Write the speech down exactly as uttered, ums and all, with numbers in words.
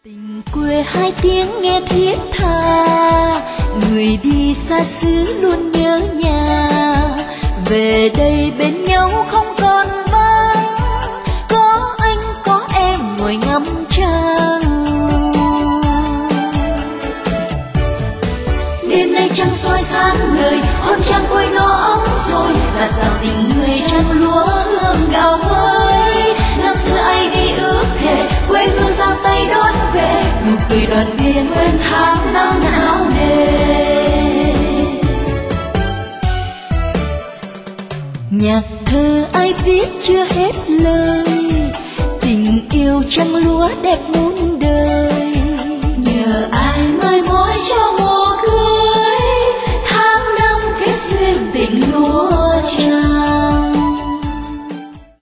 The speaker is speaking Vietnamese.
Tình quê hai tiếng nghe thiết tha, người đi xa xứ luôn nhớ nhà. Về đây bên nhau không còn vắng, có anh có em ngồi ngắm trăng. Đêm nay trăng soi sáng ngời, hôn trăng quê nó ấm rồi, dạt dào tình người trăng lúa hương gạo mới. Năm xưa ai đi ước thề, quê hương giang tay đón về, nụ cười đoàn viên quên tháng năm não nề. Nhạc thơ ai viết chưa hết lời, tình yêu trăng lúa đẹp muôn